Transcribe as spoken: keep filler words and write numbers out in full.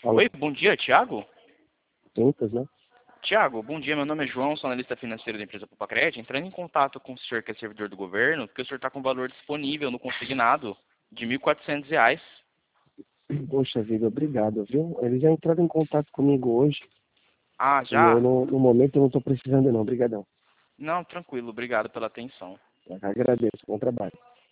Alô, Oi, bom dia, Thiago? Quintas, né? Thiago, bom dia, meu nome é João, sou analista financeiro da empresa Popacred. Entrando em contato com o senhor que é servidor do governo, porque o senhor está com valor disponível no consignado de mil e quatrocentos reais. Poxa vida, obrigado, viu? Eles já entraram em contato comigo hoje Ah, e eu, já? no, no momento, eu não estou precisando não, obrigadão. Não, tranquilo, obrigado pela atenção. Agradeço, bom trabalho.